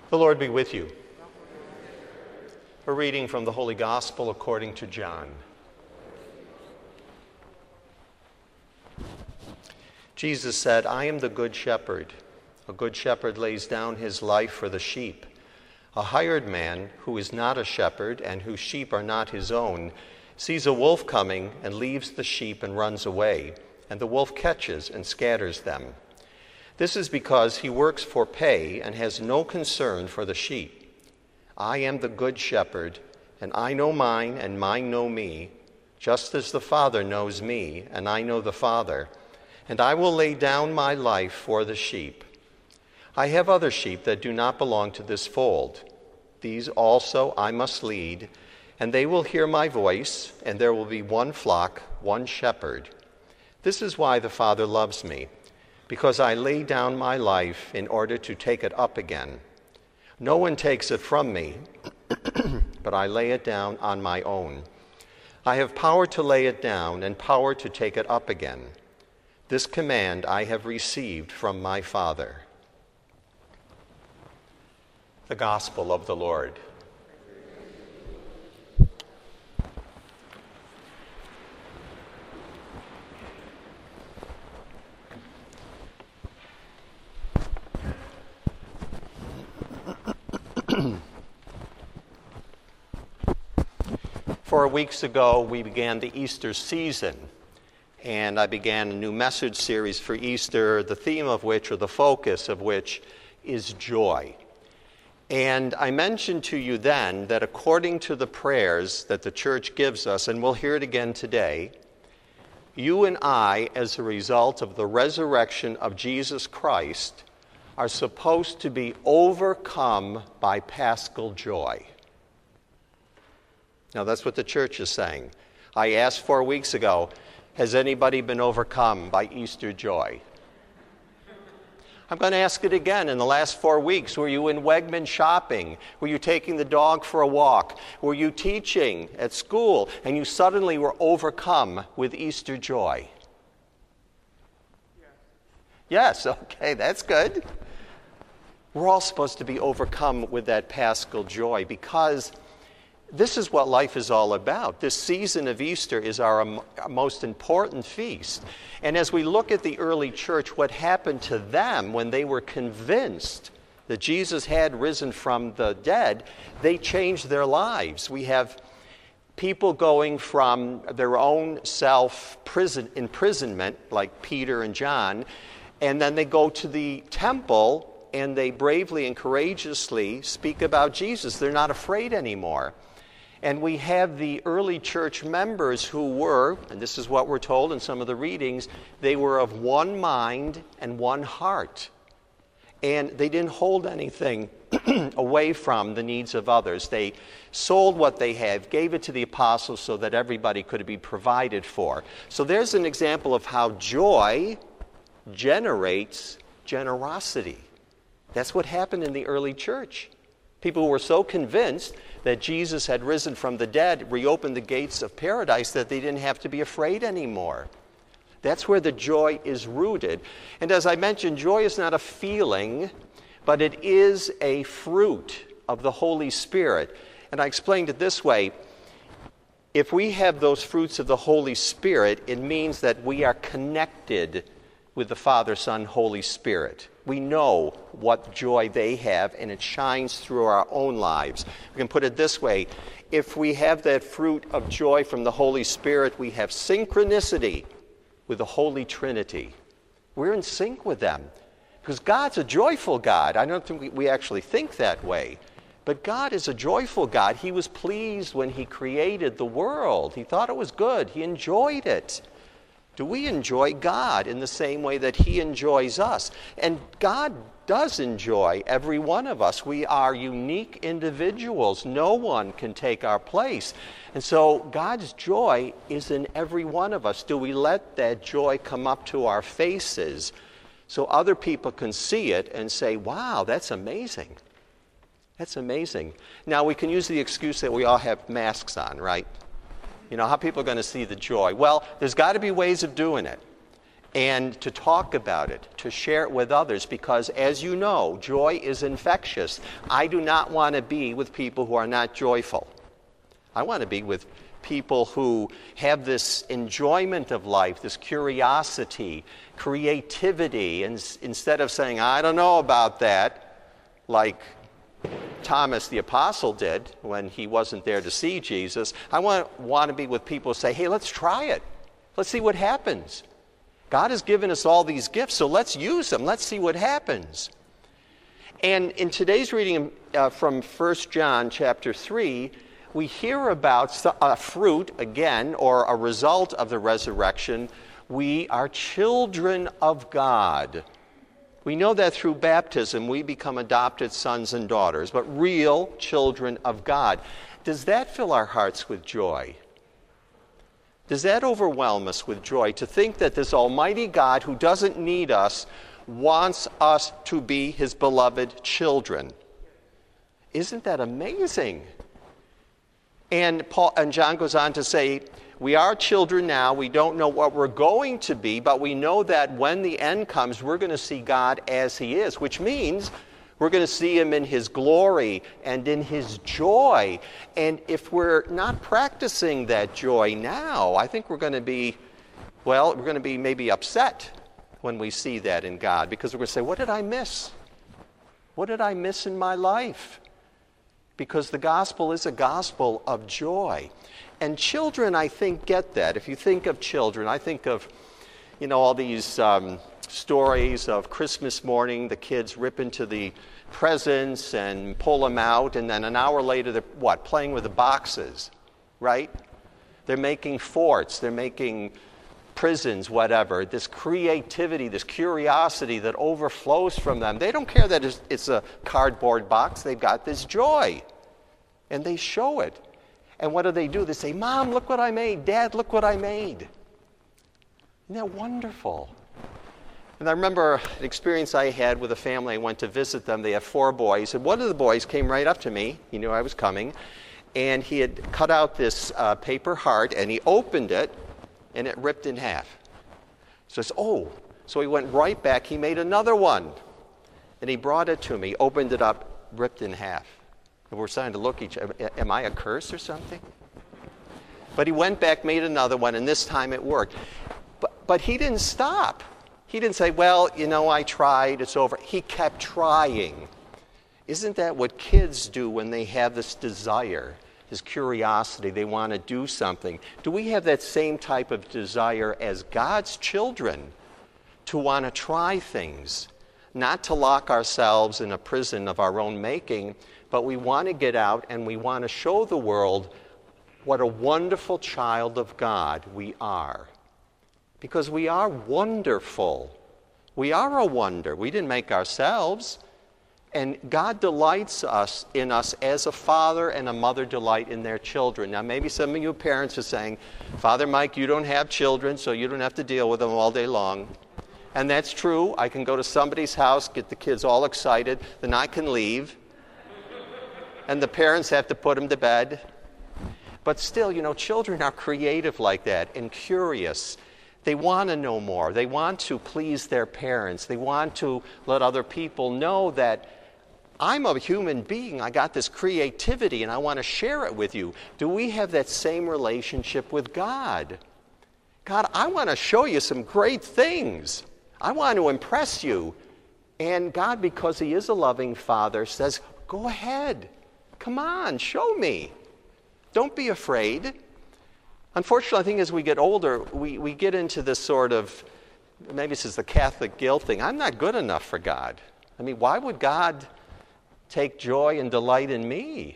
The Lord be with you. A reading from the Holy Gospel according to John. Jesus said, "I am the good shepherd. A good shepherd lays down his life for the sheep. A hired man who is not a shepherd and whose sheep are not his own sees a wolf coming and leaves the sheep and runs away, and the wolf catches and scatters them. This is because he works for pay and has no concern for the sheep. I am the good shepherd, and I know mine, and mine know me, just as the Father knows me, and I know the Father, and I will lay down my life for the sheep. I have other sheep that do not belong to this fold. These also I must lead, and they will hear my voice, and there will be one flock, one shepherd. This is why the Father loves me, because I lay down my life in order to take it up again. No one takes it from me, but I lay it down on my own. I have power to lay it down and power to take it up again. This command I have received from my Father." The Gospel of the Lord. Four weeks ago, we began the Easter season, and I began a new message series for Easter, the theme of which, or the focus of which, is joy. And I mentioned to you then that according to the prayers that the church gives us, and we'll hear it again today, you and I, as a result of the resurrection of Jesus Christ, are supposed to be overcome by paschal joy. Now, that's what the church is saying. I asked 4 weeks ago, has anybody been overcome by Easter joy? I'm going to ask it again. In the last 4 weeks, were you in Wegman shopping? Were you taking the dog for a walk? Were you teaching at school and you suddenly were overcome with Easter joy? Yes, okay, that's good. We're all supposed to be overcome with that paschal joy because this is what life is all about. This season of Easter is our most important feast. And as we look at the early church, what happened to them when they were convinced that Jesus had risen from the dead, they changed their lives. We have people going from their own self-imprisonment, like Peter and John, and then they go to the temple and they bravely and courageously speak about Jesus. They're not afraid anymore. And we have the early church members who were, and this is what we're told in some of the readings, they were of one mind and one heart. And they didn't hold anything away from the needs of others. They sold what they had, gave it to the apostles so that everybody could be provided for. So there's an example of how joy generates generosity. That's what happened in the early church. People were so convinced that Jesus had risen from the dead, reopened the gates of paradise, that they didn't have to be afraid anymore. That's where the joy is rooted. And as I mentioned, joy is not a feeling, but it is a fruit of the Holy Spirit. And I explained it this way. If we have those fruits of the Holy Spirit, it means that we are connected with the Father, Son, Holy Spirit. We know what joy they have, and it shines through our own lives. We can put it this way. If we have that fruit of joy from the Holy Spirit, we have synchronicity with the Holy Trinity. We're in sync with them. Because God's a joyful God. I don't think we actually think that way. But God is a joyful God. He was pleased when He created the world. He thought it was good. He enjoyed it. Do we enjoy God in the same way that He enjoys us? And God does enjoy every one of us. We are unique individuals. No one can take our place. And so God's joy is in every one of us. Do we let that joy come up to our faces so other people can see it and say, wow, that's amazing. That's amazing. Now, we can use the excuse that we all have masks on, right? You know, how people are going to see the joy? Well, there's got to be ways of doing it. and to talk about it, to share it with others, because as you know, joy is infectious. I do not want to be with people who are not joyful. I want to be with people who have this enjoyment of life, this curiosity, creativity, and instead of saying, I don't know about that, like Thomas the Apostle did when he wasn't there to see Jesus, I want to be with people who say, hey, let's try it. Let's see what happens. God has given us all these gifts, so let's use them. Let's see what happens. And in today's reading from 1 John chapter 3, we hear about a fruit, again, or a result of the resurrection. We are children of God. We know that through baptism we become adopted sons and daughters, but real children of God. Does that fill our hearts with joy? Does that overwhelm us with joy to think that this almighty God who doesn't need us wants us to be his beloved children? Isn't that amazing? And John goes on to say, we are children now. We don't know what we're going to be, but we know that when the end comes, we're going to see God as he is, which means we're going to see him in his glory and in his joy. And if we're not practicing that joy now, I think we're going to be maybe upset when we see that in God, because we're going to say, what did I miss? What did I miss in my life? Because the gospel is a gospel of joy. And children, I think, get that. If you think of children, I think of, all these stories of Christmas morning, the kids rip into the presents and pull them out, and then an hour later, they're playing with the boxes, right? They're making forts, they're making prisons, whatever. This creativity, this curiosity that overflows from them. They don't care that it's a cardboard box. They've got this joy, and they show it. And what do? They say, Mom, look what I made. Dad, look what I made. Isn't that wonderful? And I remember an experience I had with a family. I went to visit them. They have 4 boys. And one of the boys came right up to me. He knew I was coming. And he had cut out this paper heart, and he opened it, and it ripped in half. So he went right back. He made another one. And he brought it to me, opened it up, ripped in half. And we're starting to look each other. Am I a curse or something? But he went back, made another one, and this time it worked. But he didn't stop. He didn't say, I tried, it's over. He kept trying. Isn't that what kids do when they have this desire, this curiosity, they want to do something? Do we have that same type of desire as God's children to want to try things? Not to lock ourselves in a prison of our own making, but we want to get out and we want to show the world what a wonderful child of God we are. Because we are wonderful. We are a wonder. We didn't make ourselves. And God delights in us as a father and a mother delight in their children. Now, maybe some of you parents are saying, Father Mike, you don't have children, so you don't have to deal with them all day long. And that's true. I can go to somebody's house, get the kids all excited, then I can leave. And the parents have to put them to bed. But still, children are creative like that and curious. They want to know more. They want to please their parents. They want to let other people know that I'm a human being. I got this creativity and I want to share it with you. Do we have that same relationship with God? God, I want to show you some great things. I want to impress you. And God, because he is a loving father, says, go ahead. Come on, show me. Don't be afraid. Unfortunately, I think as we get older, we get into this sort of, maybe this is the Catholic guilt thing. I'm not good enough for God. I mean, why would God take joy and delight in me?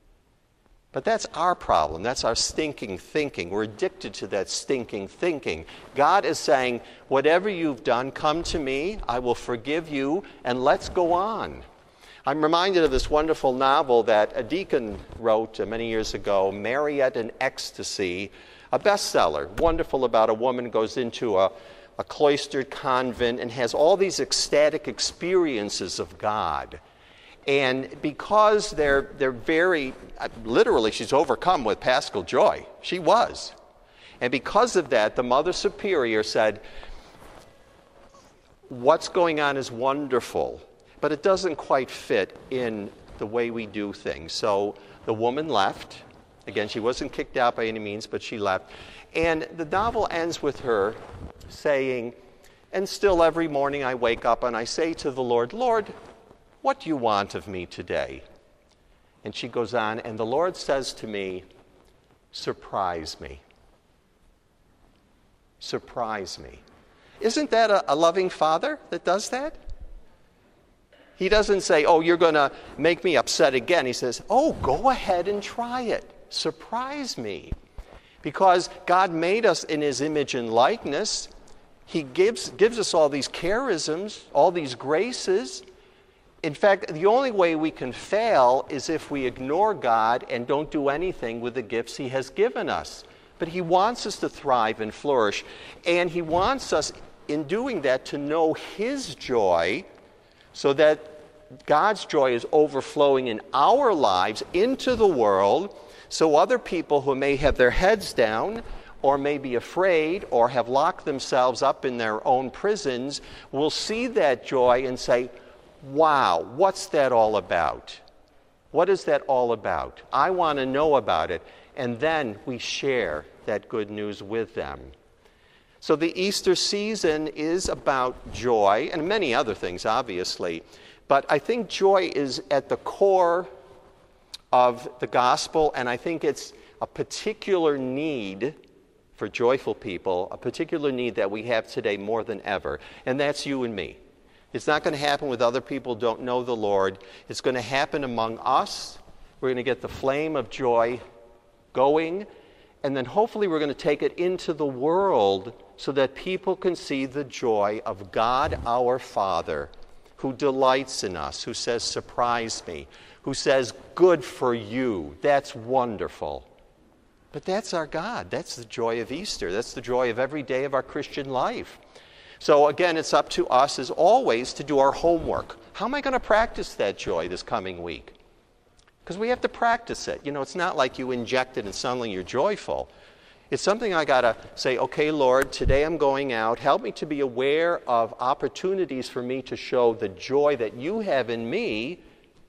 But that's our problem. That's our stinking thinking. We're addicted to that stinking thinking. God is saying, whatever you've done, come to me. I will forgive you, and let's go on. I'm reminded of this wonderful novel that a deacon wrote many years ago, Mariette in Ecstasy, a bestseller, wonderful, about a woman who goes into a cloistered convent and has all these ecstatic experiences of God. And because they're very, literally, she's overcome with paschal joy. She was. And because of that, the Mother Superior said, what's going on is wonderful, but it doesn't quite fit in the way we do things. So the woman left. Again, she wasn't kicked out by any means, but she left. And the novel ends with her saying, and still every morning I wake up and I say to the Lord, Lord, what do you want of me today? And she goes on, and the Lord says to me, surprise me. Surprise me. Isn't that a loving father that does that? He doesn't say, oh, you're going to make me upset again. He says, oh, go ahead and try it. Surprise me. Because God made us in his image and likeness. He gives us all these charisms, all these graces. In fact, the only way we can fail is if we ignore God and don't do anything with the gifts he has given us. But he wants us to thrive and flourish. And he wants us, in doing that, to know his joy, so that God's joy is overflowing in our lives into the world, so other people who may have their heads down or may be afraid or have locked themselves up in their own prisons will see that joy and say, wow, what's that all about? What is that all about? I want to know about it. And then we share that good news with them. So the Easter season is about joy, and many other things, obviously. But I think joy is at the core of the gospel, and I think it's a particular need for joyful people, a particular need that we have today more than ever, and that's you and me. It's not going to happen with other people who don't know the Lord. It's going to happen among us. We're going to get the flame of joy going, and then hopefully we're going to take it into the world so that people can see the joy of God our Father, who delights in us, who says, surprise me, who says, good for you. That's wonderful. But that's our God. That's the joy of Easter. That's the joy of every day of our Christian life. So again, it's up to us, as always, to do our homework. How am I going to practice that joy this coming week? Because we have to practice it. You know, it's not like you inject it and suddenly you're joyful. It's something I got to say, okay, Lord, today I'm going out. Help me to be aware of opportunities for me to show the joy that you have in me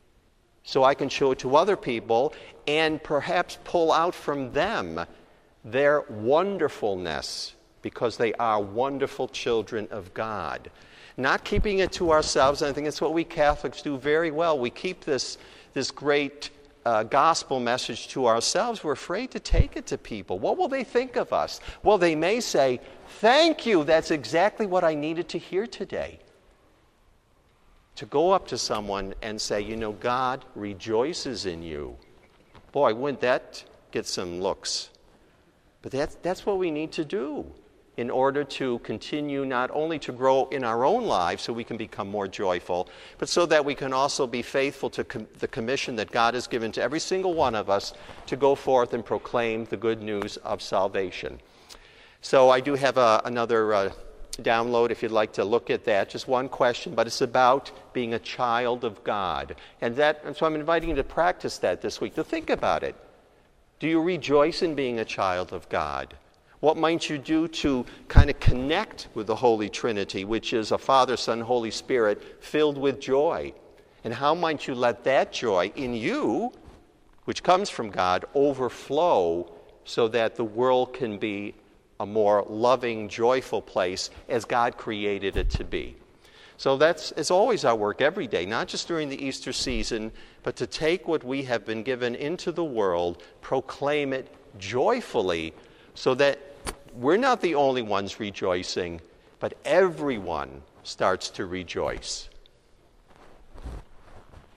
so I can show it to other people and perhaps pull out from them their wonderfulness because they are wonderful children of God. Not keeping it to ourselves, and I think it's what we Catholics do very well. We keep this great gospel message to ourselves. We're afraid to take it to people. What will they think of us? Well, they may say, thank you, that's exactly what I needed to hear today. To go up to someone and say, you know, God rejoices in you. Boy, wouldn't that get some looks? But that's what we need to do in order to continue not only to grow in our own lives so we can become more joyful, but so that we can also be faithful to the commission that God has given to every single one of us to go forth and proclaim the good news of salvation. So I do have another download if you'd like to look at that. Just one question, but it's about being a child of God. And so I'm inviting you to practice that this week, to think about it. Do you rejoice in being a child of God? What might you do to kind of connect with the Holy Trinity, which is a Father, Son, Holy Spirit, filled with joy? And how might you let that joy in you, which comes from God, overflow so that the world can be a more loving, joyful place as God created it to be? So it's always our work every day, not just during the Easter season, but to take what we have been given into the world, proclaim it joyfully, so that we're not the only ones rejoicing, but everyone starts to rejoice.